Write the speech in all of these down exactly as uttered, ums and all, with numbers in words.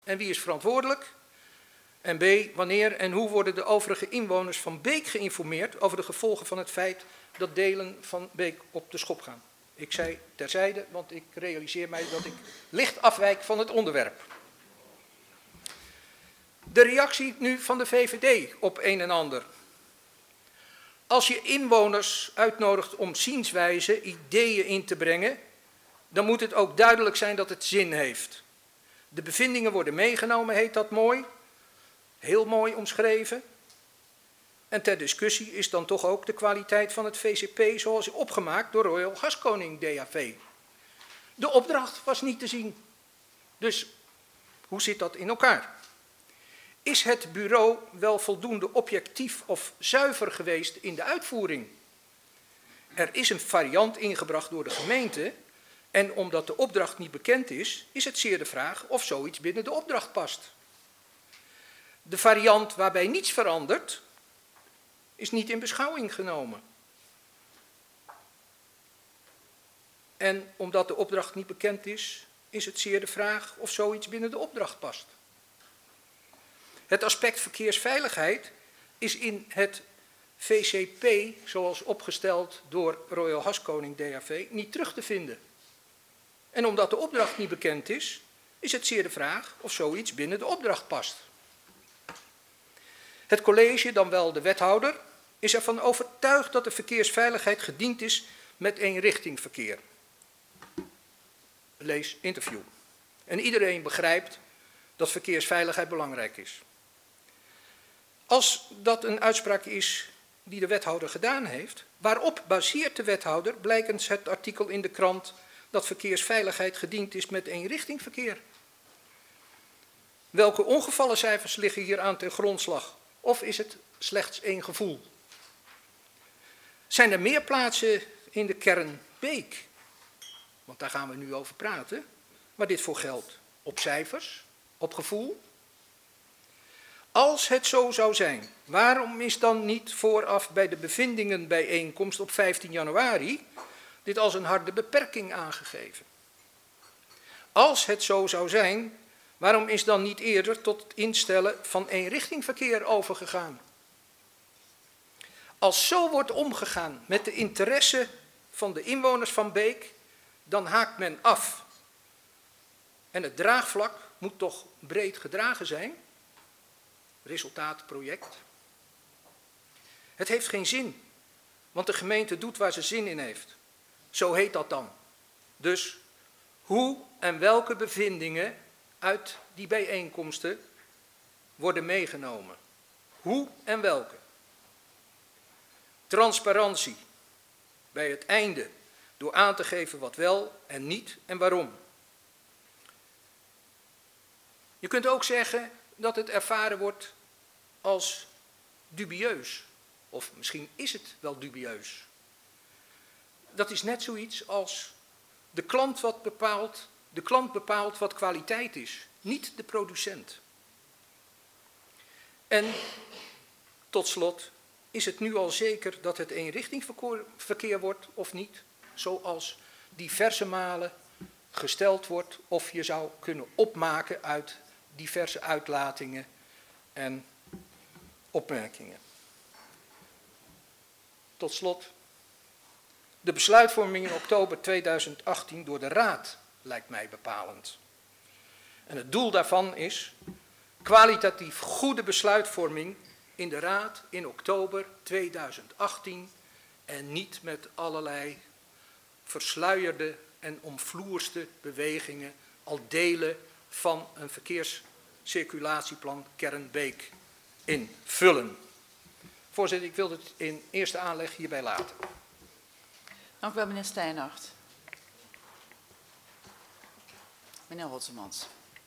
En wie is verantwoordelijk? En B, wanneer en hoe worden de overige inwoners van Beek geïnformeerd over de gevolgen van het feit dat delen van Beek op de schop gaan? Ik zei terzijde, want ik realiseer mij dat ik licht afwijk van het onderwerp. De reactie nu van de V V D op een en ander. Als je inwoners uitnodigt om zienswijze, ideeën in te brengen, dan moet het ook duidelijk zijn dat het zin heeft. De bevindingen worden meegenomen, heet dat mooi. Heel mooi omschreven. En ter discussie is dan toch ook de kwaliteit van het V C P zoals opgemaakt door Royal Haskoning D A V. De opdracht was niet te zien. Dus hoe zit dat in elkaar? Is het bureau wel voldoende objectief of zuiver geweest in de uitvoering? Er is een variant ingebracht door de gemeente en omdat de opdracht niet bekend is, is het zeer de vraag of zoiets binnen de opdracht past. De variant waarbij niets verandert, is niet in beschouwing genomen. En omdat de opdracht niet bekend is, is het zeer de vraag of zoiets binnen de opdracht past. Het aspect verkeersveiligheid is in het V C P, zoals opgesteld door Royal Haskoning D A V, niet terug te vinden. En omdat de opdracht niet bekend is, is het zeer de vraag of zoiets binnen de opdracht past. Het college, dan wel de wethouder, is ervan overtuigd dat de verkeersveiligheid gediend is met eenrichtingverkeer. Lees interview. En iedereen begrijpt dat verkeersveiligheid belangrijk is. Als dat een uitspraak is die de wethouder gedaan heeft, waarop baseert de wethouder, blijkens het artikel in de krant, dat verkeersveiligheid gediend is met eenrichtingverkeer? Welke ongevallencijfers liggen hier aan ten grondslag? Of is het slechts één gevoel? Zijn er meer plaatsen in de kern Beek? Want daar gaan we nu over praten. Maar dit voor geldt op cijfers, op gevoel. Als het zo zou zijn, waarom is dan niet vooraf bij de bevindingenbijeenkomst op vijftien januari dit als een harde beperking aangegeven? Als het zo zou zijn, waarom is dan niet eerder tot het instellen van eenrichtingverkeer overgegaan? Als zo wordt omgegaan met de interesse van de inwoners van Beek, dan haakt men af. En het draagvlak moet toch breed gedragen zijn? Resultaat project. Het heeft geen zin, want de gemeente doet waar ze zin in heeft. Zo heet dat dan. Dus hoe en welke bevindingen uit die bijeenkomsten worden meegenomen? Hoe en welke? Transparantie bij het einde door aan te geven wat wel en niet en waarom. Je kunt ook zeggen dat het ervaren wordt als dubieus. Of misschien is het wel dubieus. Dat is net zoiets als de klant wat bepaalt, de klant bepaalt wat kwaliteit is, niet de producent. En tot slot, is het nu al zeker dat het eenrichtingverkeer wordt of niet, zoals diverse malen gesteld wordt of je zou kunnen opmaken uit diverse uitlatingen en opmerkingen. Tot slot, de besluitvorming in oktober tweeduizend achttien door de Raad lijkt mij bepalend. En het doel daarvan is kwalitatief goede besluitvorming in de Raad in oktober tweeduizend achttien en niet met allerlei versluierde en omvloerste bewegingen al delen van een verkeerscirculatieplan kern Beek invullen. Voorzitter, ik wil het in eerste aanleg hierbij laten. Dank u wel, meneer Steinhart. Meneer Rotsemans.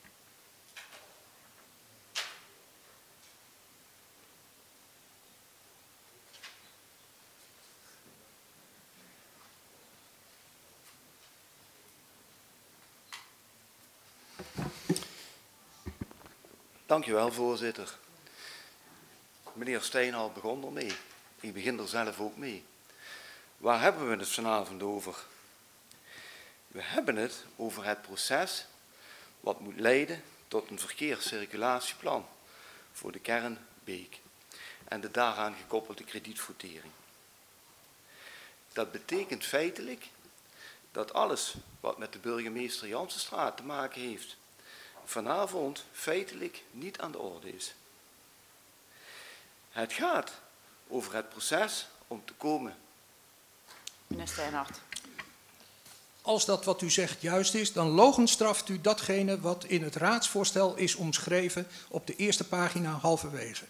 Dank u wel, voorzitter. Meneer Steinhart begon ermee. Ik begin er zelf ook mee. Waar hebben we het vanavond over? We hebben het over het proces wat moet leiden tot een verkeerscirculatieplan voor de kern Beek en de daaraan gekoppelde kredietvertering. Dat betekent feitelijk dat alles wat met de burgemeester Jansenstraat te maken heeft, vanavond feitelijk niet aan de orde is. Het gaat over het proces om te komen. Meneer Steinhardt. Als dat wat u zegt juist is, dan logenstraft u datgene wat in het raadsvoorstel is omschreven op de eerste pagina halverwege.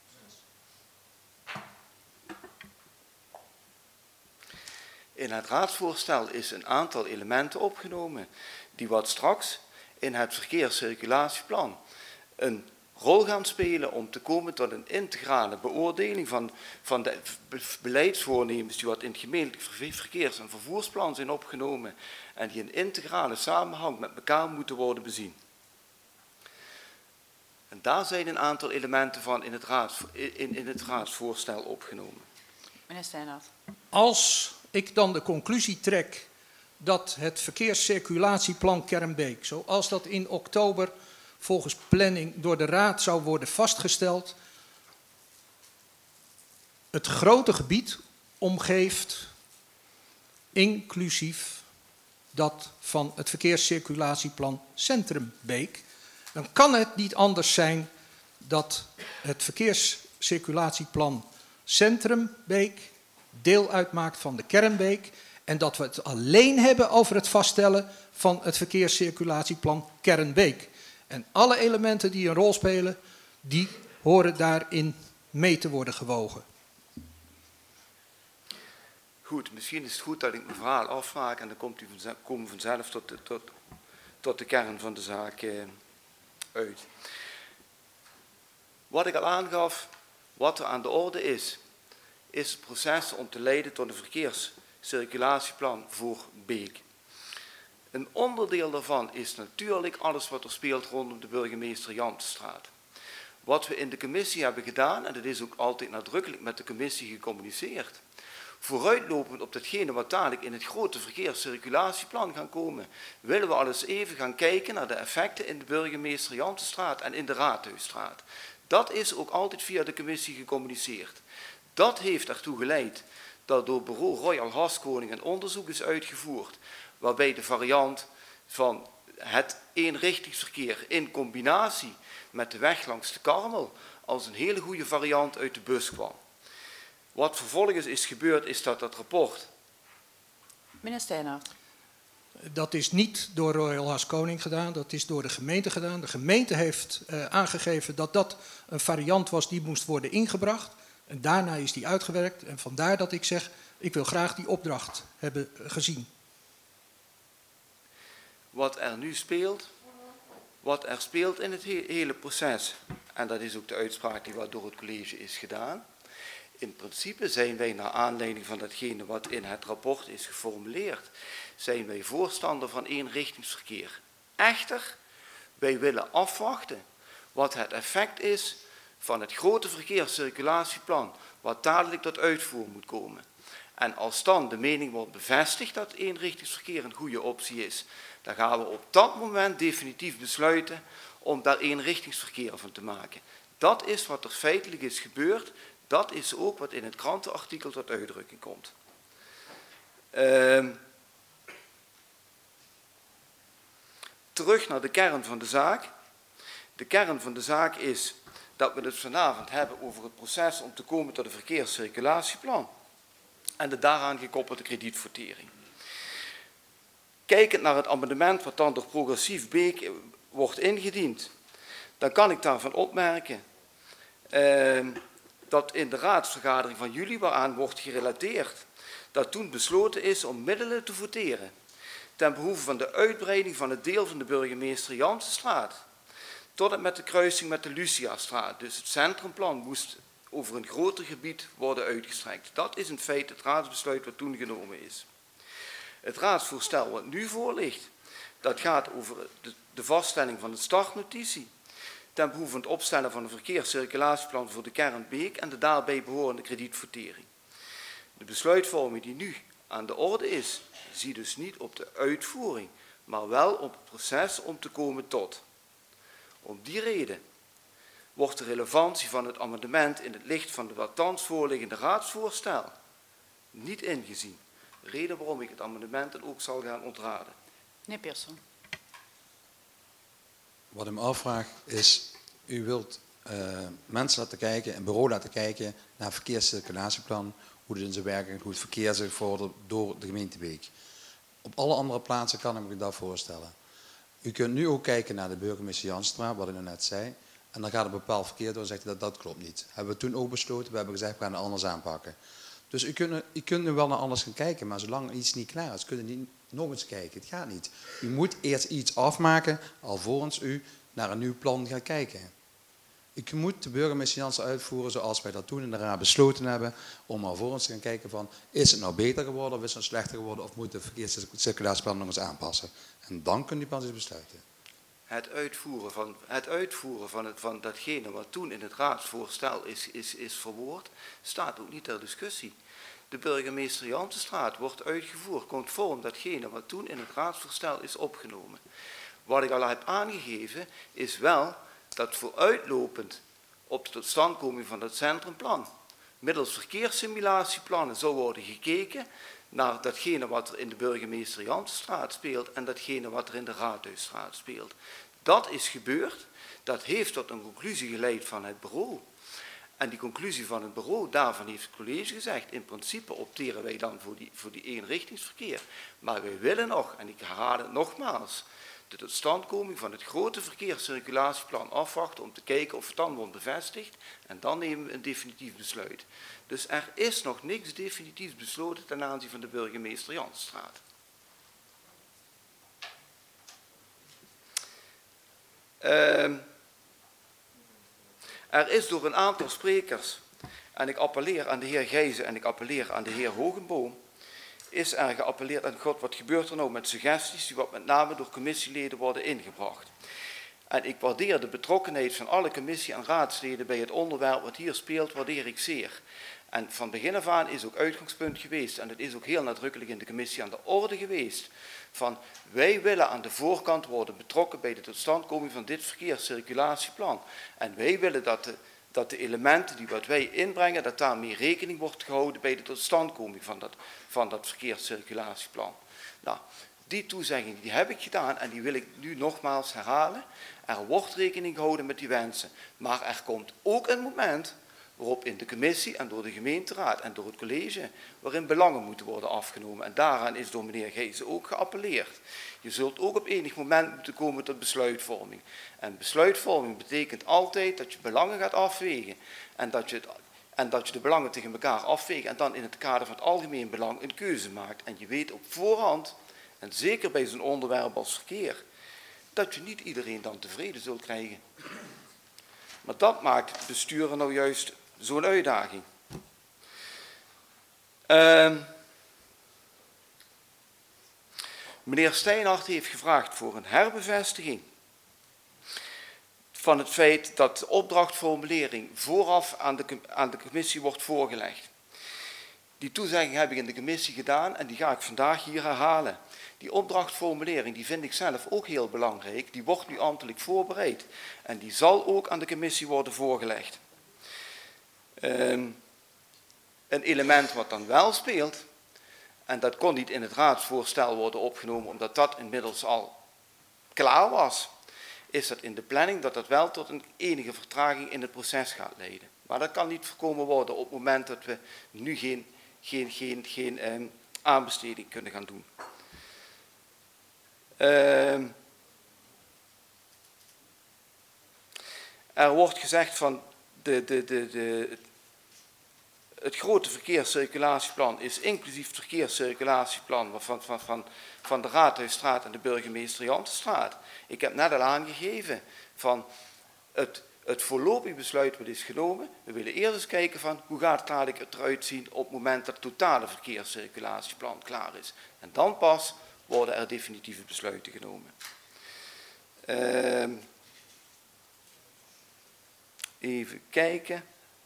In het raadsvoorstel is een aantal elementen opgenomen die wat straks in het verkeerscirculatieplan een rol gaan spelen om te komen tot een integrale beoordeling van, van de beleidsvoornemens die wat in het gemeentelijk verkeers- en vervoersplan zijn opgenomen en die in integrale samenhang met elkaar moeten worden bezien. En daar zijn een aantal elementen van in het, raads, in, in het raadsvoorstel opgenomen. Meneer Steinhardt. Als ik dan de conclusie trek dat het verkeerscirculatieplan Kernbeek, zoals dat in oktober volgens planning door de Raad zou worden vastgesteld, het grote gebied omgeeft, inclusief dat van het verkeerscirculatieplan Centrum Beek, dan kan het niet anders zijn dat het verkeerscirculatieplan Centrum Beek deel uitmaakt van de Kernbeek en dat we het alleen hebben over het vaststellen van het verkeerscirculatieplan Kernbeek. En alle elementen die een rol spelen, die horen daarin mee te worden gewogen. Goed, misschien is het goed dat ik mijn verhaal afvraag en dan komt u vanzelf, komen we vanzelf tot de, tot, tot de kern van de zaak eh, uit. Wat ik al aangaf, wat er aan de orde is, is het proces om te leiden tot een verkeerscirculatieplan voor Beek. Een onderdeel daarvan is natuurlijk alles wat er speelt rondom de burgemeester Jansenstraat. Wat we in de commissie hebben gedaan, en dat is ook altijd nadrukkelijk met de commissie gecommuniceerd, vooruitlopend op datgene wat dadelijk in het grote verkeerscirculatieplan gaan komen, willen we al eens even gaan kijken naar de effecten in de burgemeester Jansenstraat en in de Raadhuisstraat. Dat is ook altijd via de commissie gecommuniceerd. Dat heeft ertoe geleid dat door bureau Royal Haskoning een onderzoek is uitgevoerd, waarbij de variant van het eenrichtingsverkeer in combinatie met de weg langs de Karmel als een hele goede variant uit de bus kwam. Wat vervolgens is gebeurd, is dat dat rapport... Meneer Steinhardt. Dat is niet door Royal Haskoning gedaan, dat is door de gemeente gedaan. De gemeente heeft uh, aangegeven dat dat een variant was die moest worden ingebracht. En daarna is die uitgewerkt en vandaar dat ik zeg, ik wil graag die opdracht hebben gezien. Wat er nu speelt, wat er speelt in het he hele proces, en dat is ook de uitspraak die wat door het college is gedaan. In principe zijn wij naar aanleiding van datgene wat in het rapport is geformuleerd, zijn wij voorstander van eenrichtingsverkeer. Echter, wij willen afwachten wat het effect is van het grote verkeerscirculatieplan, wat dadelijk tot uitvoer moet komen. En als dan de mening wordt bevestigd dat eenrichtingsverkeer een goede optie is, dan gaan we op dat moment definitief besluiten om daar eenrichtingsverkeer van te maken. Dat is wat er feitelijk is gebeurd. Dat is ook wat in het krantenartikel tot uitdrukking komt. Uh, terug naar de kern van de zaak. De kern van de zaak is dat we het vanavond hebben over het proces om te komen tot een verkeerscirculatieplan en de daaraan gekoppelde kredietvertering. Kijkend naar het amendement wat dan door Progressief Beek wordt ingediend, dan kan ik daarvan opmerken uh, dat in de raadsvergadering van juli waaraan wordt gerelateerd, dat toen besloten is om middelen te voteren ten behoeve van de uitbreiding van het deel van de burgemeester Jansenstraat tot en met de kruising met de Luciastraat. Dus het centrumplan moest over een groter gebied worden uitgestrekt. Dat is in feite het raadsbesluit wat toen genomen is. Het raadsvoorstel wat nu voor ligt, dat gaat over de, de vaststelling van de startnotitie ten behoeve van het opstellen van een verkeerscirculatieplan voor de kern Beek en de daarbij behorende kredietvertering. De besluitvorming die nu aan de orde is, ziet dus niet op de uitvoering, maar wel op het proces om te komen tot. Om die reden wordt de relevantie van het amendement in het licht van het thans voorliggende raadsvoorstel niet ingezien. Reden waarom ik het amendement dan ook zal gaan ontraden. Meneer Pearson. Wat ik me afvraag is, u wilt uh, mensen laten kijken, een bureau laten kijken naar het verkeerscirculatieplan, hoe het in zijn werking, hoe het verkeer zich vordert door de gemeente Beek. Op alle andere plaatsen kan ik me dat voorstellen. U kunt nu ook kijken naar de burgemeester Janstra, wat ik net zei, en dan gaat een bepaald verkeer door en zegt dat dat klopt niet. Hebben we toen ook besloten, we hebben gezegd we gaan het anders aanpakken. Dus u kunt, u kunt nu wel naar alles gaan kijken, maar zolang iets niet klaar is, kun je niet nog eens kijken. Het gaat niet. U moet eerst iets afmaken, alvorens u naar een nieuw plan gaat kijken. U moet de burgemeester Jansen uitvoeren zoals wij dat toen in de raad besloten hebben, om alvorens te gaan kijken van, is het nou beter geworden of is het nou slechter geworden of moet de verkeerscirculatieplan nog eens aanpassen. En dan kunt u pas eens besluiten. Het uitvoeren van, het uitvoeren van, het, van datgene wat toen in het raadsvoorstel is, is, is verwoord, staat ook niet ter discussie. De burgemeester Jansenstraat wordt uitgevoerd conform datgene wat toen in het raadsvoorstel is opgenomen. Wat ik al heb aangegeven is wel dat vooruitlopend op de totstandkoming van het centrumplan middels verkeerssimulatieplannen zou worden gekeken naar datgene wat er in de burgemeester Jansenstraat speelt en datgene wat er in de Raadhuisstraat speelt. Dat is gebeurd, dat heeft tot een conclusie geleid van het bureau. En die conclusie van het bureau, daarvan heeft het college gezegd, in principe opteren wij dan voor die, voor die eenrichtingsverkeer. Maar wij willen nog, en ik herhaal het nogmaals, de totstandkoming van het grote verkeerscirculatieplan afwachten om te kijken of het dan wordt bevestigd en dan nemen we een definitief besluit. Dus er is nog niks definitiefs besloten ten aanzien van de burgemeester Jansenstraat. Uh, er is door een aantal sprekers, en ik appelleer aan de heer Gijzen en ik appelleer aan de heer Hogenboom, is er geappelleerd aan God, wat gebeurt er nou met suggesties die wat met name door commissieleden worden ingebracht. En ik waardeer de betrokkenheid van alle commissie- en raadsleden bij het onderwerp wat hier speelt, waardeer ik zeer. En van begin af aan is ook uitgangspunt geweest, en het is ook heel nadrukkelijk in de commissie aan de orde geweest, van wij willen aan de voorkant worden betrokken bij de totstandkoming van dit verkeerscirculatieplan. En wij willen dat de, dat de elementen die wat wij inbrengen, dat daarmee rekening wordt gehouden bij de totstandkoming van dat, van dat verkeerscirculatieplan. Nou, die toezegging die heb ik gedaan en die wil ik nu nogmaals herhalen. Er wordt rekening gehouden met die wensen, maar er komt ook een moment waarop in de commissie en door de gemeenteraad en door het college, waarin belangen moeten worden afgenomen. En daaraan is door meneer Gijzen ook geappelleerd. Je zult ook op enig moment moeten komen tot besluitvorming. En besluitvorming betekent altijd dat je belangen gaat afwegen en dat je, het, en dat je de belangen tegen elkaar afweegt en dan in het kader van het algemeen belang een keuze maakt. En je weet op voorhand, en zeker bij zo'n onderwerp als verkeer, dat je niet iedereen dan tevreden zult krijgen. Maar dat maakt het besturen nou juist zo'n uitdaging. Uh, meneer Steinhardt heeft gevraagd voor een herbevestiging van het feit dat de opdrachtformulering vooraf aan de, aan de commissie wordt voorgelegd. Die toezegging heb ik in de commissie gedaan en die ga ik vandaag hier herhalen. Die opdrachtformulering die vind ik zelf ook heel belangrijk. Die wordt nu ambtelijk voorbereid en die zal ook aan de commissie worden voorgelegd. Um, een element wat dan wel speelt, en dat kon niet in het raadsvoorstel worden opgenomen omdat dat inmiddels al klaar was, is dat in de planning dat dat wel tot een enige vertraging in het proces gaat leiden. Maar dat kan niet voorkomen worden op het moment dat we nu geen, geen, geen, geen um, aanbesteding kunnen gaan doen. Uh, er wordt gezegd van de, de, de, de, het grote verkeerscirculatieplan is inclusief het verkeerscirculatieplan van, van, van, van de Raadhuisstraat en de burgemeester Jansenstraat. Ik heb net al aangegeven van het, het voorlopig besluit wat is genomen. We willen eerst eens kijken van hoe gaat het eruit zien op het moment dat het totale verkeerscirculatieplan klaar is. En dan pas worden er definitieve besluiten genomen. Uh, even kijken.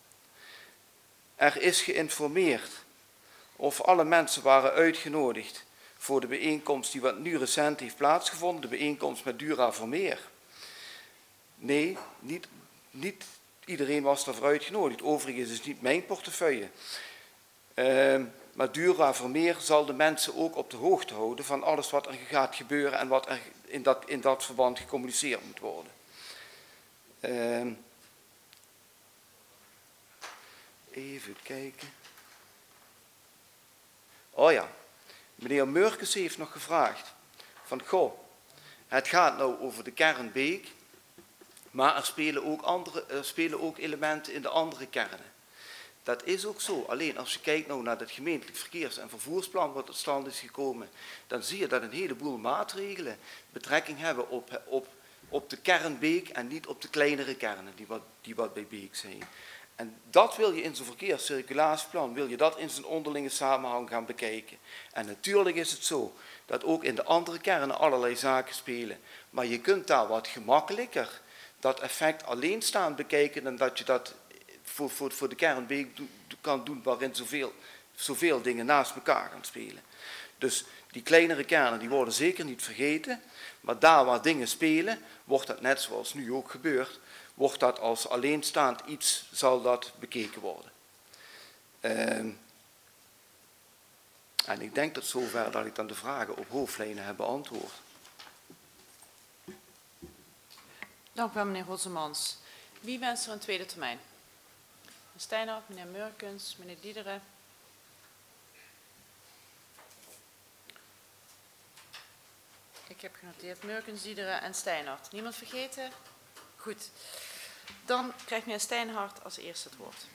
Er is geïnformeerd of alle mensen waren uitgenodigd voor de bijeenkomst die wat nu recent heeft plaatsgevonden, de bijeenkomst met Dura Vermeer. Nee, niet, niet iedereen was daarvoor uitgenodigd. Overigens is het niet mijn portefeuille. Uh, maar Dura Vermeer zal de mensen ook op de hoogte houden van alles wat er gaat gebeuren en wat er in dat, in dat verband gecommuniceerd moet worden. Uh, even kijken. Oh ja, meneer Murkens heeft nog gevraagd van goh, het gaat nou over de kern Beek, maar er spelen ook, andere, er spelen ook elementen in de andere kernen. Dat is ook zo. Alleen als je kijkt nou naar het gemeentelijk verkeers- en vervoersplan wat tot stand is gekomen, dan zie je dat een heleboel maatregelen betrekking hebben op, op, op de kern Beek en niet op de kleinere kernen die wat, die wat bij Beek zijn. En dat wil je in zo'n verkeerscirculatieplan, wil je dat in zijn onderlinge samenhang gaan bekijken. En natuurlijk is het zo dat ook in de andere kernen allerlei zaken spelen. Maar je kunt daar wat gemakkelijker dat effect alleenstaand bekijken dan dat je dat voor, voor, voor de kern Beek do, kan doen waarin zoveel, zoveel dingen naast elkaar gaan spelen. Dus die kleinere kernen die worden zeker niet vergeten, maar daar waar dingen spelen, wordt dat net zoals nu ook gebeurt, wordt dat als alleenstaand iets, zal dat bekeken worden. Uh, en ik denk tot zover dat ik dan de vragen op hoofdlijnen heb beantwoord. Dank u wel, meneer Hotsemans. Wie wenst er een tweede termijn? Meneer Steinhoff, meneer Murkens, meneer Diederen. Ik heb genoteerd Murkens, Diederen en Steinhardt. Niemand vergeten? Goed. Dan krijgt meneer Steinhardt als eerste het woord.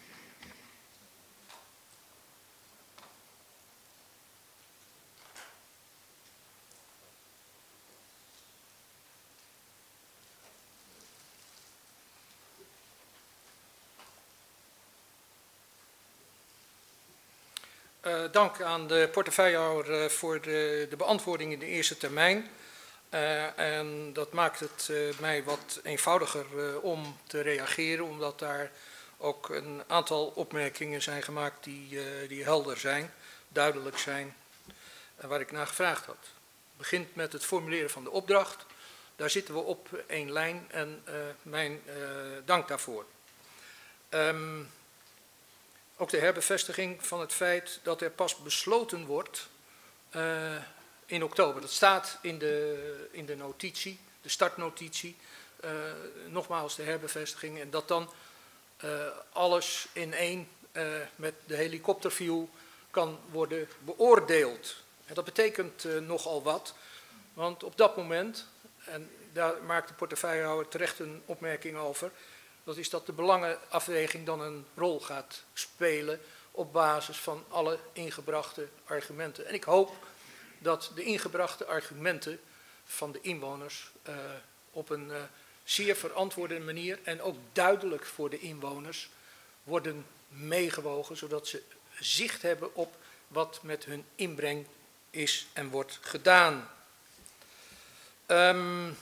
Uh, dank aan de portefeuillehouder uh, voor de, de beantwoording in de eerste termijn. Uh, en dat maakt het uh, mij wat eenvoudiger uh, om te reageren, omdat daar ook een aantal opmerkingen zijn gemaakt die, uh, die helder zijn, duidelijk zijn, uh, waar ik naar gevraagd had. Het begint met het formuleren van de opdracht. Daar zitten we op één lijn en uh, mijn uh, dank daarvoor. Um, Ook de herbevestiging van het feit dat er pas besloten wordt uh, in oktober. Dat staat in de, in de notitie, de startnotitie. Uh, nogmaals de herbevestiging. En dat dan uh, alles in één uh, met de helikopterview kan worden beoordeeld. En dat betekent uh, nogal wat. Want op dat moment, en daar maakt de portefeuillehouder terecht een opmerking over, dat is dat de belangenafweging dan een rol gaat spelen op basis van alle ingebrachte argumenten. En ik hoop dat de ingebrachte argumenten van de inwoners uh, op een uh, zeer verantwoorde manier en ook duidelijk voor de inwoners worden meegewogen, zodat ze zicht hebben op wat met hun inbreng is en wordt gedaan. Um,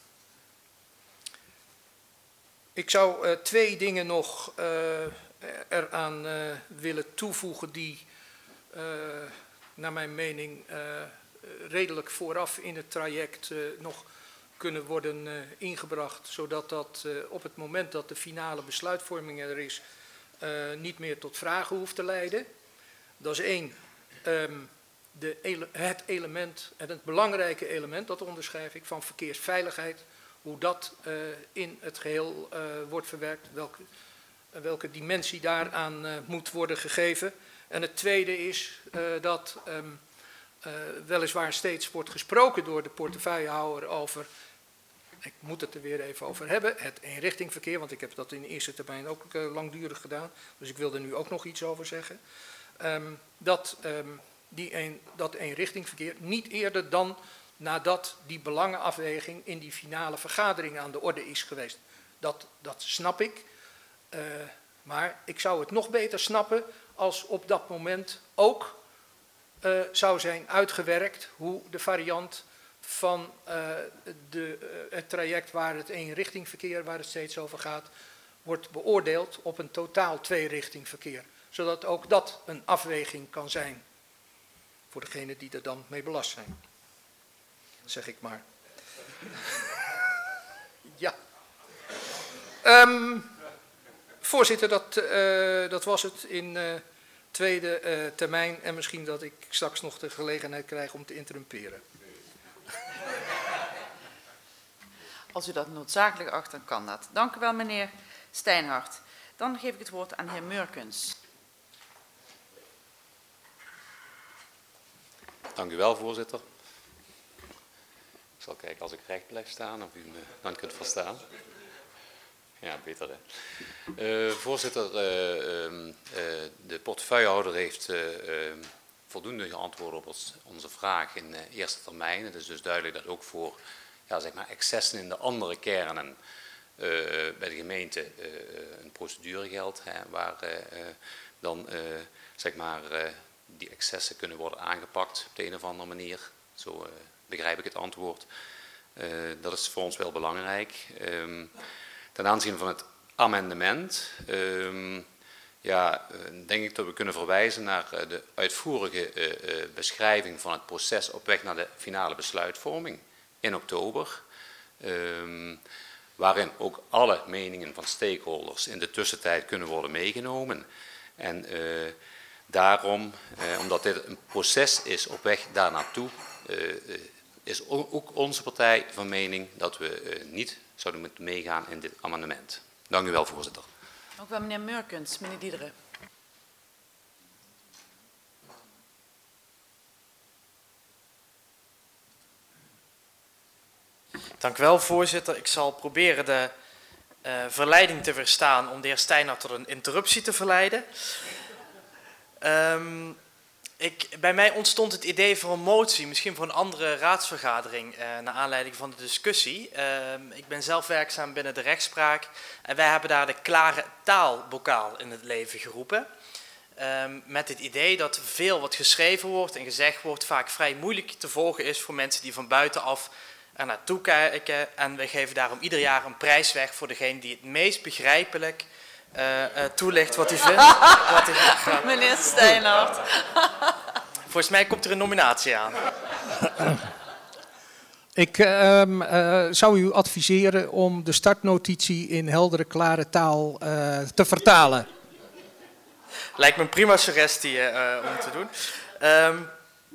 Ik zou uh, twee dingen nog uh, eraan uh, willen toevoegen die uh, naar mijn mening uh, redelijk vooraf in het traject uh, nog kunnen worden uh, ingebracht, zodat dat uh, op het moment dat de finale besluitvorming er is uh, niet meer tot vragen hoeft te leiden. Dat is één, um, de ele het element en het belangrijke element, dat onderschrijf ik, van verkeersveiligheid. Hoe dat uh, in het geheel uh, wordt verwerkt, welke, uh, welke dimensie daaraan uh, moet worden gegeven. En het tweede is uh, dat um, uh, weliswaar steeds wordt gesproken door de portefeuillehouder over, ik moet het er weer even over hebben, het eenrichtingverkeer, want ik heb dat in de eerste termijn ook uh, langdurig gedaan, dus ik wil er nu ook nog iets over zeggen. Um, dat, um, die een, dat eenrichtingverkeer niet eerder dan nadat die belangenafweging in die finale vergadering aan de orde is geweest. Dat, dat snap ik, uh, maar ik zou het nog beter snappen als op dat moment ook uh, zou zijn uitgewerkt hoe de variant van uh, de, uh, het traject waar het eenrichtingverkeer, waar het steeds over gaat, wordt beoordeeld op een totaal tweerichtingverkeer. Zodat ook dat een afweging kan zijn voor degenen die er dan mee belast zijn. Zeg ik maar. Ja. Um, voorzitter, dat, uh, dat was het in uh, tweede uh, termijn. En misschien dat ik straks nog de gelegenheid krijg om te interrumperen. Als u dat noodzakelijk acht, dan kan dat. Dank u wel, meneer Steinhardt. Dan geef ik het woord aan de heer Meurkens. Dank u wel, voorzitter. Ik zal kijken als ik recht blijf staan of u me dan kunt verstaan. Ja, beter hè. Uh, voorzitter, uh, uh, de portefeuillehouder heeft uh, uh, voldoende geantwoord op ons, onze vraag in uh, eerste termijn. Het is dus duidelijk dat ook voor ja, zeg maar excessen in de andere kernen uh, bij de gemeente uh, een procedure geldt, hè, waar uh, dan uh, zeg maar uh, die excessen kunnen worden aangepakt op de een of andere manier. Zo uh, begrijp ik het antwoord. Uh, dat is voor ons wel belangrijk. Um, ten aanzien van het amendement, um, ja, denk ik dat we kunnen verwijzen naar uh, de uitvoerige uh, uh, beschrijving van het proces op weg naar de finale besluitvorming in oktober. Um, waarin ook alle meningen van stakeholders in de tussentijd kunnen worden meegenomen. En uh, daarom, uh, omdat dit een proces is op weg daar naartoe, uh, is ook onze partij van mening dat we uh, niet zouden moeten meegaan in dit amendement. Dank u wel, voorzitter. Ook wel meneer Meurkens, meneer Diederen. Dank u wel, voorzitter. Ik zal proberen de uh, verleiding te weerstaan om de heer Steinhardt tot een interruptie te verleiden. Um, ik, bij mij ontstond het idee voor een motie, misschien voor een andere raadsvergadering, uh, naar aanleiding van de discussie. Uh, ik ben zelf werkzaam binnen de rechtspraak en wij hebben daar de klare taalbokaal in het leven geroepen. Um, met het idee dat veel wat geschreven wordt en gezegd wordt vaak vrij moeilijk te volgen is voor mensen die van buitenaf er naartoe kijken. En we geven daarom ieder jaar een prijs weg voor degene die het meest begrijpelijk uh, uh, toelicht wat hij vindt. wat hij, uh, Meneer Steinhardt. Volgens mij komt er een nominatie aan. Ik uh, uh, zou u adviseren om de startnotitie in heldere, klare taal uh, te vertalen. Lijkt me een prima suggestie uh, om te doen. Um,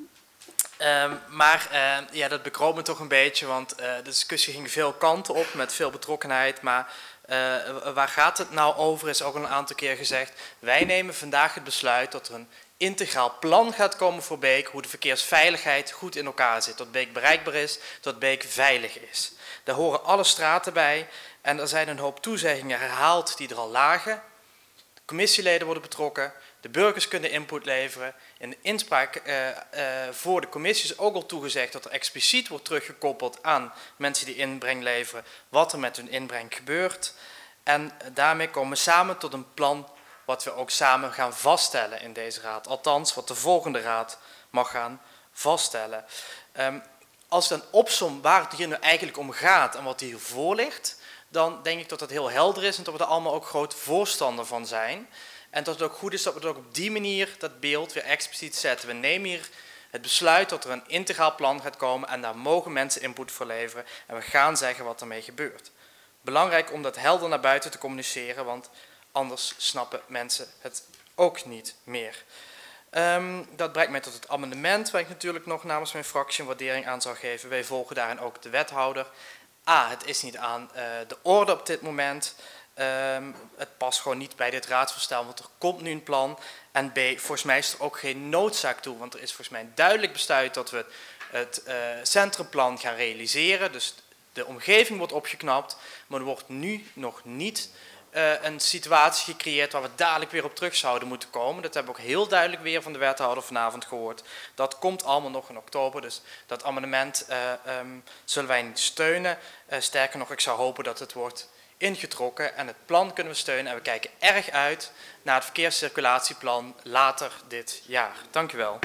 um, maar uh, ja, dat bekroop me toch een beetje, want uh, de discussie ging veel kanten op met veel betrokkenheid. Maar uh, waar gaat het nou over, is ook al een aantal keer gezegd. Wij nemen vandaag het besluit dat er een integraal plan gaat komen voor Beek, hoe de verkeersveiligheid goed in elkaar zit. Dat Beek bereikbaar is, dat Beek veilig is. Daar horen alle straten bij en er zijn een hoop toezeggingen herhaald die er al lagen. De commissieleden worden betrokken, de burgers kunnen input leveren. In de inspraak uh, uh, voor de commissie is ook al toegezegd dat er expliciet wordt teruggekoppeld aan mensen die inbreng leveren, wat er met hun inbreng gebeurt. En daarmee komen we samen tot een plan wat we ook samen gaan vaststellen in deze raad. Althans, wat de volgende raad mag gaan vaststellen. Um, als ik dan opsom waar het hier nu eigenlijk om gaat en wat hier voor ligt, dan denk ik dat dat heel helder is en dat we er allemaal ook groot voorstander van zijn. En dat het ook goed is dat we het ook op die manier dat beeld weer expliciet zetten. We nemen hier het besluit dat er een integraal plan gaat komen en daar mogen mensen input voor leveren. En we gaan zeggen wat ermee gebeurt. Belangrijk om dat helder naar buiten te communiceren, want anders snappen mensen het ook niet meer. Um, dat brengt mij tot het amendement, waar ik natuurlijk nog namens mijn fractie een waardering aan zou geven. Wij volgen daarin ook de wethouder. A, het is niet aan uh, de orde op dit moment. Um, het past gewoon niet bij dit raadsvoorstel, want er komt nu een plan. En B, volgens mij is er ook geen noodzaak toe, want er is volgens mij een duidelijk besluit dat we het uh, centrumplan gaan realiseren. Dus de omgeving wordt opgeknapt, maar er wordt nu nog niet uh, een situatie gecreëerd waar we dadelijk weer op terug zouden moeten komen. Dat hebben we ook heel duidelijk weer van de wethouder vanavond gehoord. Dat komt allemaal nog in oktober, dus dat amendement uh, um, zullen wij niet steunen. Uh, sterker nog, ik zou hopen dat het wordt ingetrokken en het plan kunnen we steunen. En we kijken erg uit naar het verkeerscirculatieplan later dit jaar. Dank u wel.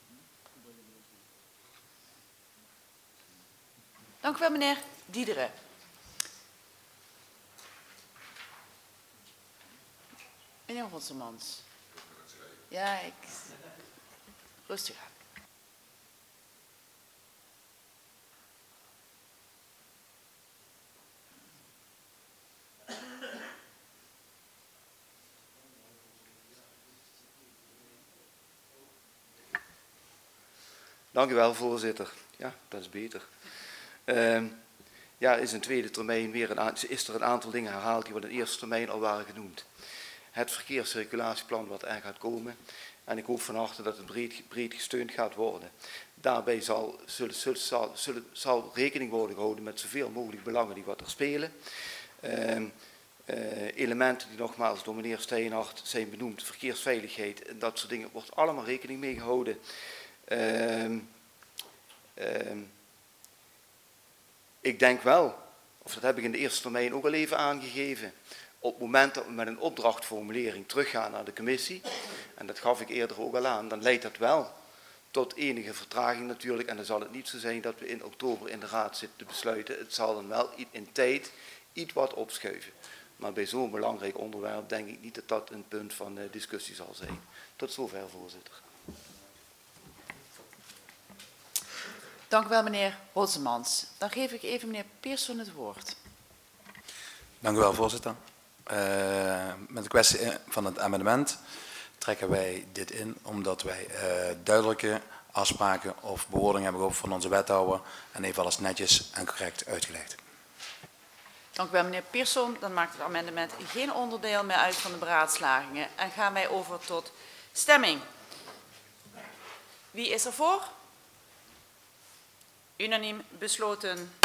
Dank u wel, meneer Diederen. Meneer Hotsemans. Ja, ik... Rustig aan. Dank u wel, voorzitter. Ja, dat is beter. Uh, ja, is in tweede termijn weer een, is er een aantal dingen herhaald die in de eerste termijn al waren genoemd. Het verkeerscirculatieplan wat er gaat komen. En ik hoop van harte dat het breed, breed gesteund gaat worden. Daarbij zal, zullen, zullen, zal, zullen, zal rekening worden gehouden met zoveel mogelijk belangen die wat er spelen. Uh, uh, elementen die nogmaals door meneer Steinhardt zijn benoemd, verkeersveiligheid en dat soort dingen, wordt allemaal rekening mee gehouden. Uh, uh, ik denk wel, of dat heb ik in de eerste termijn ook al even aangegeven, op het moment dat we met een opdrachtformulering teruggaan naar de commissie, en dat gaf ik eerder ook al aan, dan leidt dat wel tot enige vertraging natuurlijk. En dan zal het niet zo zijn dat we in oktober in de raad zitten te besluiten. Het zal dan wel in tijd iets wat opschuiven. Maar bij zo'n belangrijk onderwerp denk ik niet dat dat een punt van uh, discussie zal zijn. Tot zover, voorzitter. Dank u wel, meneer Rosemans. Dan geef ik even meneer Pearson het woord. Dank u wel, voorzitter. Uh, met de kwestie van het amendement trekken wij dit in omdat wij uh, duidelijke afspraken of bewoordingen hebben gehad van onze wethouder en heeft alles netjes en correct uitgelegd. Dank u wel, meneer Pearson. Dan maakt het amendement geen onderdeel meer uit van de beraadslagingen en gaan wij over tot stemming. Wie is er voor? Unaniem besloten.